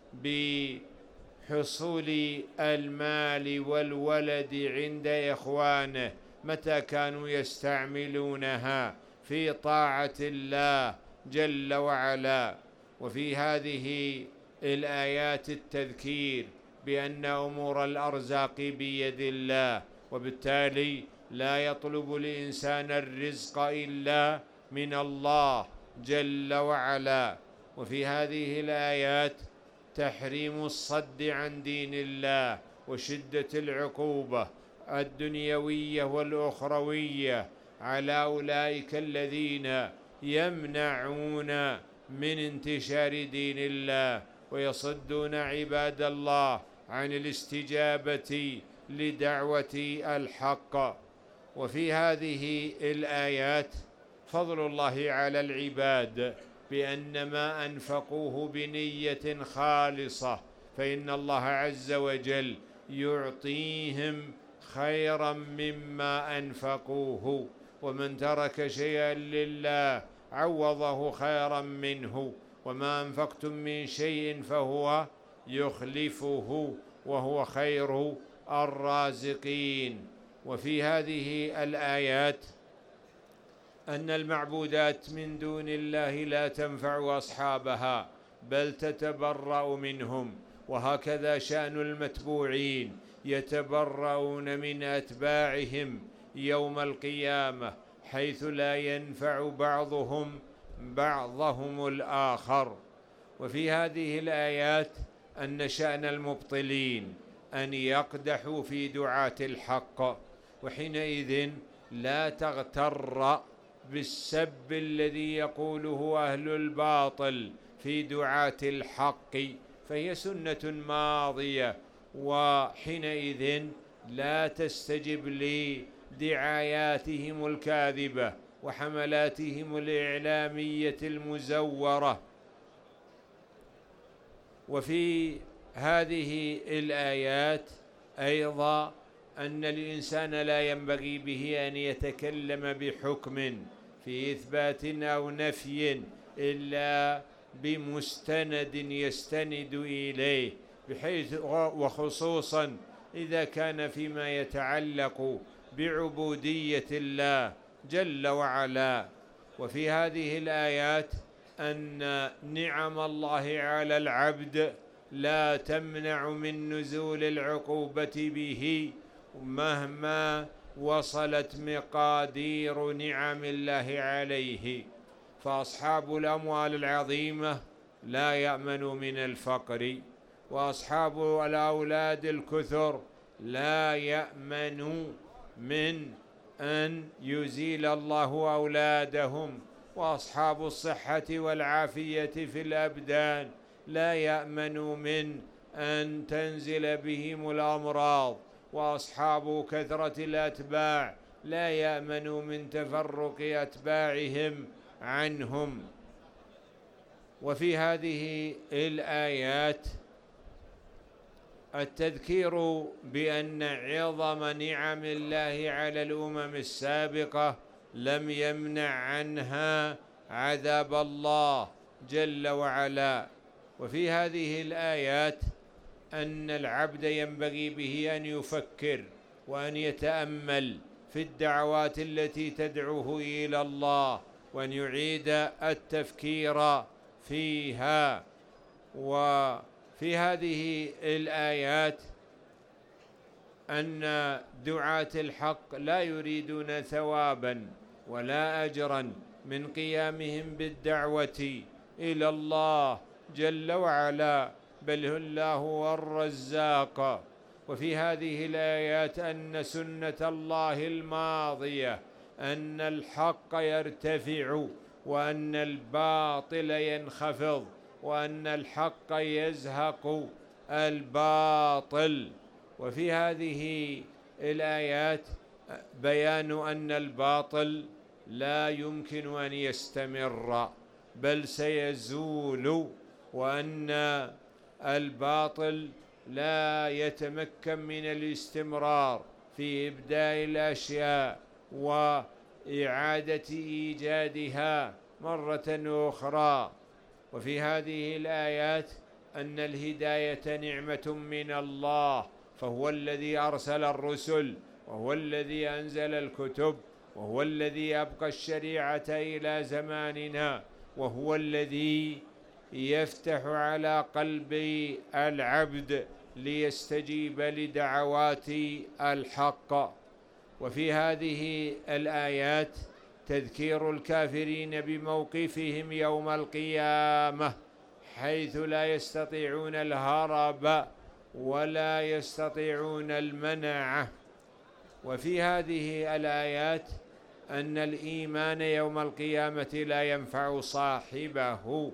بحصول المال والولد عند إخوانه متى كانوا يستعملونها في طاعة الله جل وعلا. وفي هذه الآيات التذكير بأن أمور الأرزاق بيد الله، وبالتالي لا يطلب الإنسان الرزق إلا من الله جل وعلا. وفي هذه الآيات تحريم الصد عن دين الله وشدة العقوبة الدنيوية والأخروية على أولئك الذين يمنعون من انتشار دين الله ويصدون عباد الله عن الاستجابة لدعوة الحق. وفي هذه الآيات فضل الله على العباد بأن ما أنفقوه بنية خالصة فإن الله عز وجل يعطيهم خيرا مما أنفقوه، ومن ترك شيئا لله عوضه خيرا منه، وما أنفقتم من شيء فهو يخلفه وهو خير الرازقين. وفي هذه الآيات أن المعبودات من دون الله لا تنفع أصحابها بل تتبرأ منهم، وهكذا شأن المتبوعين، يتبرؤون من أتباعهم يوم القيامة حيث لا ينفع بعضهم بعضهم الآخر. وفي هذه الآيات أن شأن المبطلين أن يقدحوا في دعاة الحق، وحينئذ لا تغتر بالسب الذي يقوله أهل الباطل في دعاة الحق، فهي سنة ماضية، وحينئذ لا تستجب لدعاياتهم الكاذبة وحملاتهم الإعلامية المزورة. وفي هذه الآيات أيضا أن الإنسان لا ينبغي به أن يتكلم بحكم في إثبات أو نفي إلا بمستند يستند إليه، بحيث وخصوصا إذا كان فيما يتعلق بعبودية الله جل وعلا. وفي هذه الآيات أن نعم الله على العبد لا تمنع من نزول العقوبة به مهما وصلت مقادير نعم الله عليه. فأصحاب الأموال العظيمة لا يأمنوا من الفقر، وأصحاب الأولاد الكثر لا يأمنوا من أن يزيل الله أولادهم، وأصحاب الصحة والعافية في الأبدان لا يأمنوا من أن تنزل بهم الأمراض، وأصحاب كثرة الأتباع لا يأمنوا من تفرق أتباعهم عنهم. وفي هذه الآيات التذكير بأن عظم نعم الله على الأمم السابقة لم يمنع عنها عذاب الله جل وعلا. وفي هذه الآيات أن العبد ينبغي به أن يفكر وأن يتأمل في الدعوات التي تدعوه إلى الله، وأن يعيد التفكير فيها. وفي هذه الآيات أن دعاة الحق لا يريدون ثوابا ولا أجرا من قيامهم بالدعوة إلى الله جل وعلا، بل الله هو الرزاق. وفي هذه الآيات أن سنة الله الماضية أن الحق يرتفع وأن الباطل ينخفض، وأن الحق يزهق الباطل. وفي هذه الآيات بيان أن الباطل لا يمكن أن يستمر بل سيزول، وأن الباطل لا يتمكن من الاستمرار في إبداء الأشياء وإعادة إيجادها مرة أخرى. وفي هذه الآيات أن الهداية نعمة من الله، فهو الذي أرسل الرسل، وهو الذي أنزل الكتب، وهو الذي أبقى الشريعة إلى زماننا، وهو الذي يفتح على قلب العبد ليستجيب لدعوات الحق. وفي هذه الآيات تذكير الكافرين بموقفهم يوم القيامة، حيث لا يستطيعون الهرب ولا يستطيعون المنع. وفي هذه الآيات أن الإيمان يوم القيامة لا ينفع صاحبه.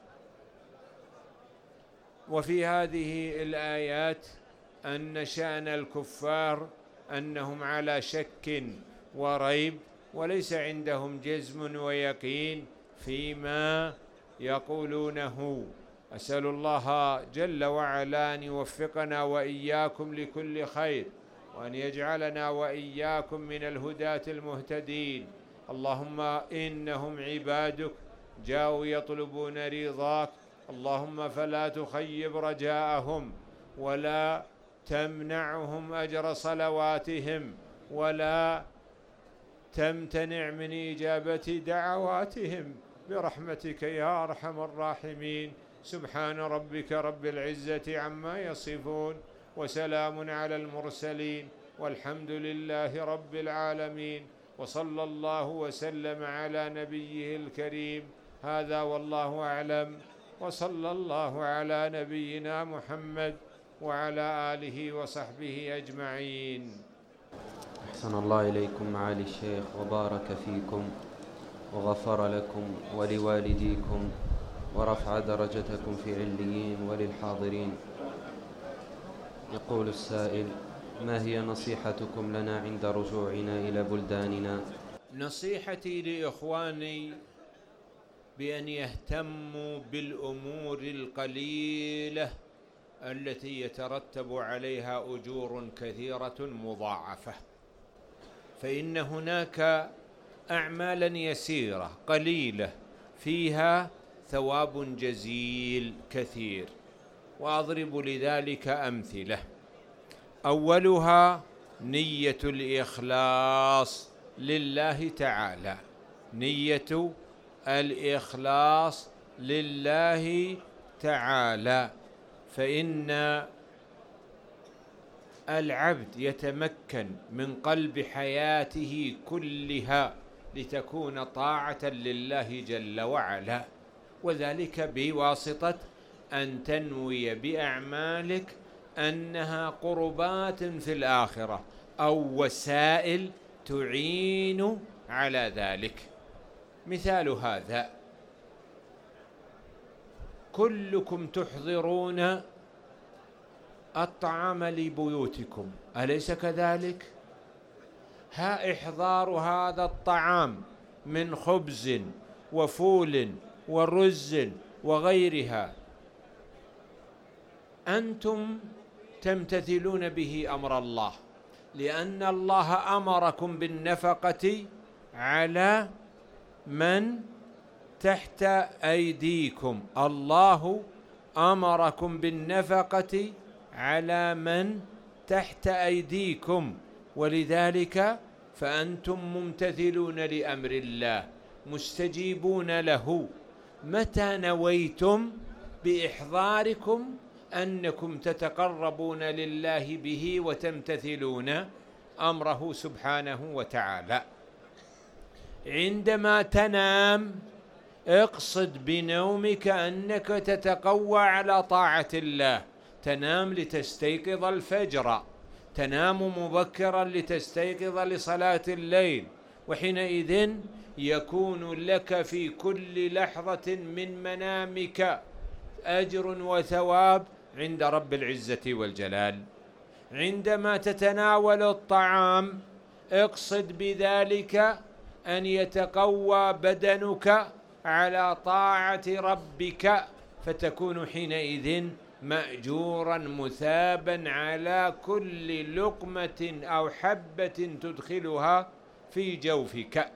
وفي هذه الآيات أن شأن الكفار أنهم على شك وريب، وليس عندهم جزم ويقين فيما يقولونه. أسأل الله جل وعلا أن يوفقنا وإياكم لكل خير، وأن يجعلنا وإياكم من الهداة المهتدين. اللهم إنهم عبادك جاءوا يطلبون رضاك، اللهم فلا تخيب رجاءهم ولا تمنعهم أجر صلواتهم ولا تمتنع من إجابة دعواتهم برحمتك يا أرحم الراحمين. سبحان ربك رب العزة عما يصفون، وسلام على المرسلين، والحمد لله رب العالمين، وصلى الله وسلم على نبيه الكريم. هذا والله أعلم، وصلى الله على نبينا محمد وعلى آله وصحبه أجمعين. أحسن الله إليكم معالي الشيخ، وبارك فيكم، وغفر لكم ولوالديكم، ورفع درجتكم في عليين وللحاضرين. يقول السائل: ما هي نصيحتكم لنا عند رجوعنا إلى بلداننا؟ نصيحتي لإخواني بأن يهتموا بالأمور القليلة التي يترتب عليها أجور كثيرة مضاعفة، فإن هناك أعمالا يسيرة قليلة فيها ثواب جزيل كثير، وأضرب لذلك أمثلة. أولها نية الإخلاص لله تعالى، نية الإخلاص لله تعالى، فإن العبد يتمكن من قلب حياته كلها لتكون طاعة لله جل وعلا، وذلك بواسطة أن تنوي بأعمالك أنها قربات في الآخرة أو وسائل تعين على ذلك. مثال هذا: كلكم تحضرون الطعام لبيوتكم، أليس كذلك؟ ها إحضار هذا الطعام من خبز وفول ورز وغيرها أنتم تمتثلون به أمر الله، لأن الله أمركم بالنفقة على من تحت أيديكم. الله أمركم بالنفقة على من تحت أيديكم، ولذلك فأنتم ممتثلون لأمر الله مستجيبون له. متى نويتم بإحضاركم أنكم تتقربون لله به وتمتثلون أمره سبحانه وتعالى. عندما تنام اقصد بنومك أنك تتقوى على طاعة الله، تنام لتستيقظ الفجر، تنام مبكرا لتستيقظ لصلاة الليل، وحينئذ يكون لك في كل لحظة من منامك أجر وثواب عند رب العزة والجلال. عندما تتناول الطعام اقصد بذلك أن يتقوى بدنك على طاعة ربك، فتكون حينئذ مأجورا مثابا على كل لقمة أو حبة تدخلها في جوفك،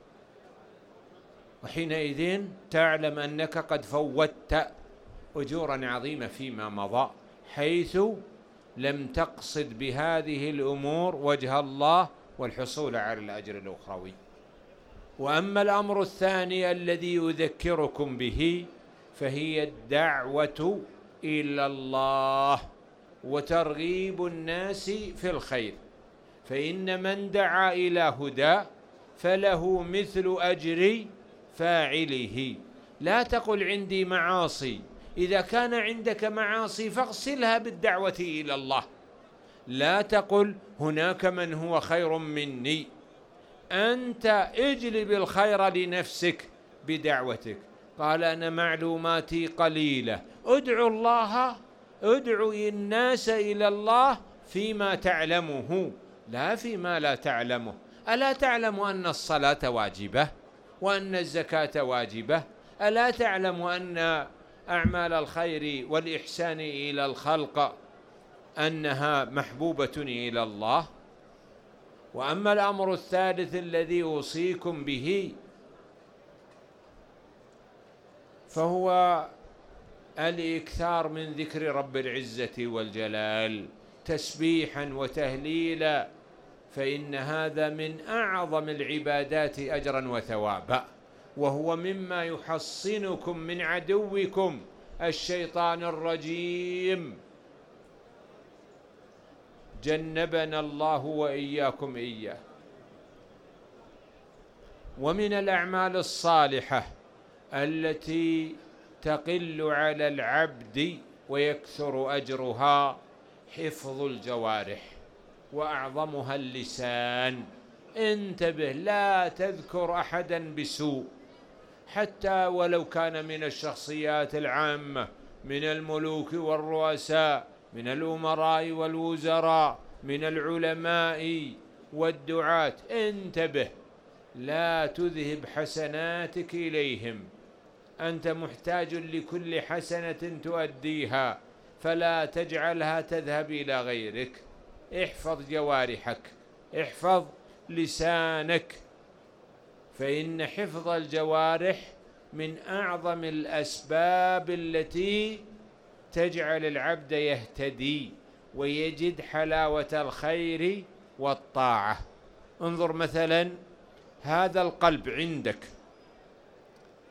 وحينئذ تعلم أنك قد فوتت أجورا عظيمة فيما مضى، حيث لم تقصد بهذه الأمور وجه الله والحصول على الأجر الأخروي. وأما الأمر الثاني الذي يذكركم به فهي الدعوة إلى الله وترغيب الناس في الخير، فإن من دعا إلى هدى فله مثل أجر فاعله. لا تقل عندي معاصي، إذا كان عندك معاصي فاغسلها بالدعوة إلى الله. لا تقل هناك من هو خير مني، أنت اجلب الخير لنفسك بدعوتك. قال أنا معلوماتي قليلة، ادعو الله، ادعو الناس إلى الله فيما تعلمه لا فيما لا تعلمه. ألا تعلم أن الصلاة واجبة وأن الزكاة واجبة؟ ألا تعلم أن أعمال الخير والإحسان إلى الخلق أنها محبوبة إلى الله؟ وأما الأمر الثالث الذي أوصيكم به فهو الإكثار من ذكر رب العزة والجلال تسبيحا وتهليلا، فإن هذا من أعظم العبادات أجرا وثوابا، وهو مما يحصنكم من عدوكم الشيطان الرجيم، جنبنا الله وإياكم إياه. ومن الأعمال الصالحة التي تقل على العبد ويكثر أجرها حفظ الجوارح، وأعظمها اللسان. انتبه، لا تذكر أحدا بسوء، حتى ولو كان من الشخصيات العامة، من الملوك والرؤساء، من الأمراء والوزراء، من العلماء والدعاة. انتبه، لا تذهب حسناتك إليهم، أنت محتاج لكل حسنة تؤديها، فلا تجعلها تذهب إلى غيرك. احفظ جوارحك، احفظ لسانك، فإن حفظ الجوارح من أعظم الأسباب التي تجعل العبد يهتدي ويجد حلاوة الخير والطاعة. انظر مثلا، هذا القلب عندك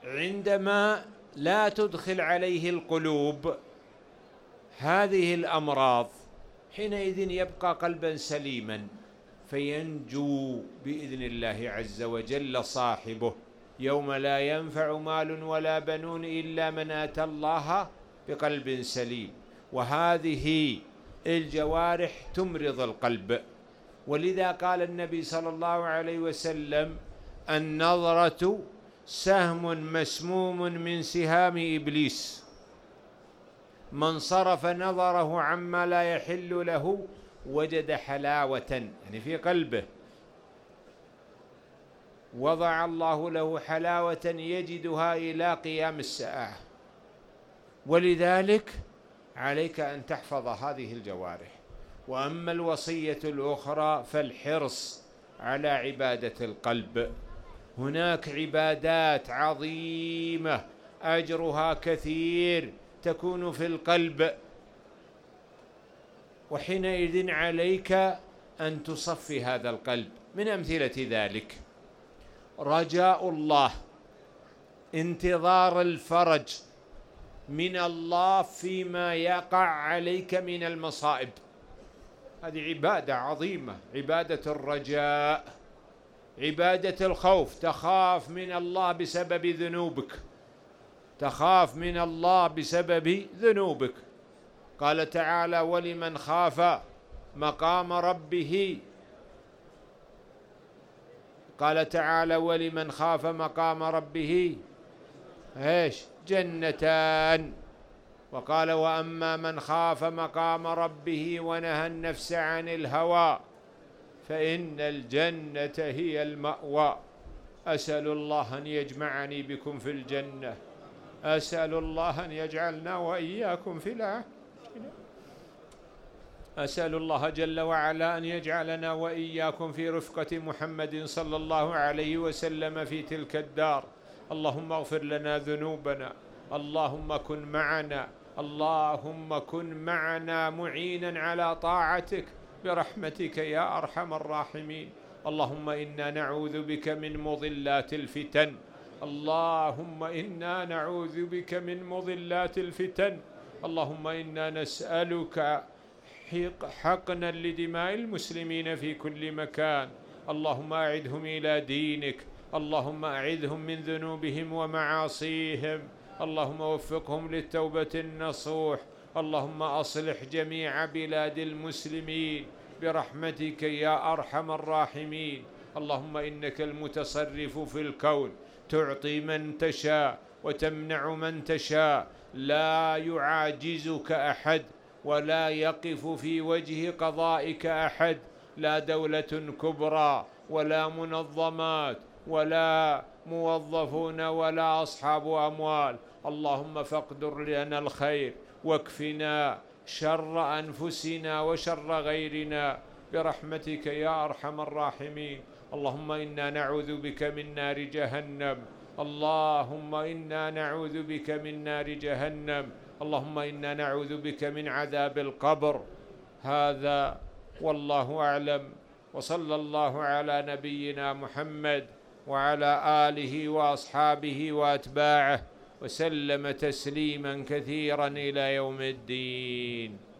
عندما لا تدخل عليه القلوب هذه الأمراض حينئذ يبقى قلبا سليما، فينجو بإذن الله عز وجل صاحبه يوم لا ينفع مال ولا بنون إلا من أتى الله بقلب سليم. وهذه الجوارح تمرض القلب، ولذا قال النبي صلى الله عليه وسلم: النظرة سهم مسموم من سهام إبليس، من صرف نظره عما لا يحل له وجد حلاوة، يعني في قلبه وضع الله له حلاوة يجدها إلى قيام الساعة. ولذلك عليك أن تحفظ هذه الجوارح. وأما الوصية الأخرى فالحرص على عبادة القلب. هناك عبادات عظيمة أجرها كثير تكون في القلب، وحينئذ عليك أن تصفي هذا القلب. من أمثلة ذلك رجاء الله، انتظار الفرج من الله فيما يقع عليك من المصائب، هذه عبادة عظيمة، عبادة الرجاء، عبادة الخوف، تخاف من الله بسبب ذنوبك، تخاف من الله بسبب ذنوبك. قال تعالى: ولمن خاف مقام ربه، قال تعالى: ولمن خاف مقام ربه ايش؟ جنتان. وقال: وأما من خاف مقام ربه ونهى النفس عن الهوى فإن الجنة هي المأوى. أسأل الله أن يجمعني بكم في الجنة، أسأل الله أن يجعلنا وإياكم في الآخرة، أسأل الله جل وعلا أن يجعلنا وإياكم في رفقة محمد صلى الله عليه وسلم في تلك الدار. اللهم اغفر لنا ذنوبنا، اللهم كن معنا، اللهم كن معنا معينا على طاعتك برحمتك يا أرحم الراحمين. اللهم إنا نعوذ بك من مضلات الفتن، اللهم إنا نعوذ بك من مضلات الفتن. اللهم إنا نسألك حقنا لدماء المسلمين في كل مكان. اللهم أعدهم إلى دينك، اللهم أعذهم من ذنوبهم ومعاصيهم، اللهم وفقهم للتوبة النصوح. اللهم أصلح جميع بلاد المسلمين برحمتك يا أرحم الراحمين. اللهم إنك المتصرف في الكون، تعطي من تشاء وتمنع من تشاء، لا يعاجزك أحد ولا يقف في وجه قضائك أحد، لا دولة كبرى ولا منظمات ولا موظفون ولا أصحاب أموال. اللهم فاقدر لنا الخير واكفنا شر أنفسنا وشر غيرنا برحمتك يا أرحم الراحمين. اللهم إنا نعوذ بك من نار جهنم، اللهم إنا نعوذ بك من نار جهنم، اللهم إنا نعوذ بك من عذاب القبر. هذا والله أعلم، وصلى الله على نبينا محمد وعلى آله وأصحابه وأتباعه وسلم تسليما كثيرا إلى يوم الدين.